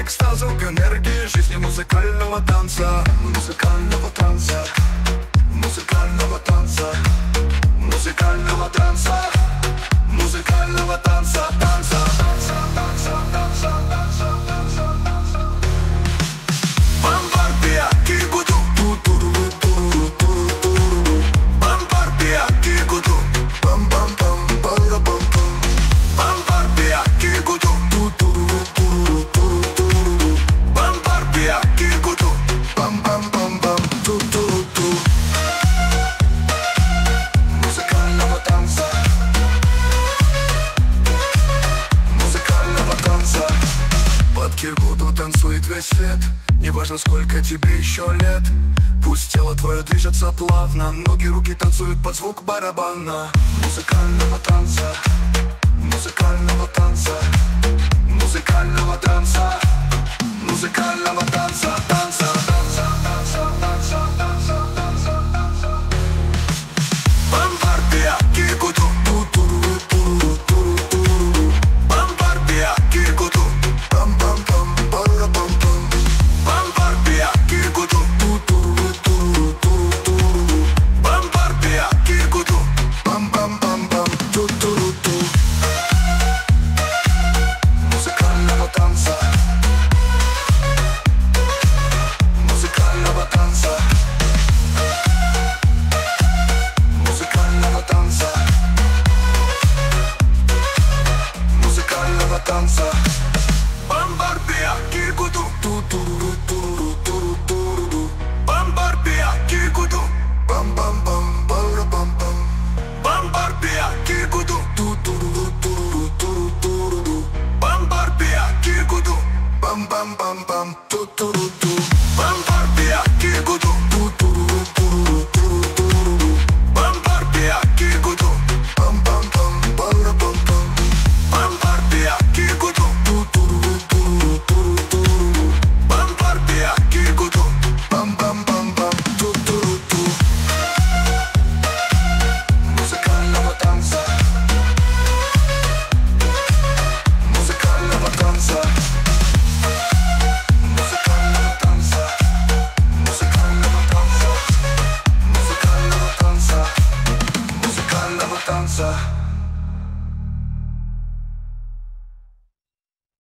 экстаза, к энергии жизни музыкального танца. Музыкального танца. Музыкального танца. Музыкального танца. Музыкального танца. Танца. Бамбарбия, кигуду. Бамбарбия, кигуду. Бам-бам-бам-бам-бам-бам. Бамбарбия, кигуду. Бамбарбия, кигуду. Бам-бам-бам-бам. Ту-ту-ту. Музыкального танца. Музыкального танца. Под кигуду танцует весь свет. Неважно, сколько тебе еще лет. Пусть тело твое движется плавно, ноги, руки танцуют под звук барабана. Музыкального танца. Музыкального танца. Музыкального танца. Музыкального танца. Танца. Бамбарбия, кигуду. Бамбарбия, кигуду. Бам-бам-бам-бам-бам-бам. Бамбарбия, кигуду. Бамбарбия, кигуду. Бам-бам-бам-бам. Ту-ту-ру-ту. Музыкального танца. Музыкального танца. Музыкального танца. Музыкального танца. Бамбарбия, кигуду. Ту-ту-ру-ту-ру-ту-ру-ту-ру. Бамбарбия, кигуду. Бам-бам-бам-бам-бам-бам. Бамбарбия, кигуду. Ту-ту-ру-ту-ру-ту-ру-ту-ру. Бамбарбия, кигуду. Бам-бам-бам-бам. Ту-ту-ру-ту. Бамбарбия, кигуду. Ту-ту-ру-ту-ру-ту-ру-ту-ру. Бамбарбия, кигуду. Бам-бам-бам-бам-бам-бам. Бамбарбия, кигуду. Ту-ту-ру-ту-ру-ту-ру-ту-ру. Бамбарбия, кигуду. Бам-бам-бам-бам. Ту-ту-ру-ту. Музыкального танца. Музыкального танца. Музыкального танца. Музыкального танца. Музыкального танца. Музыкального танца.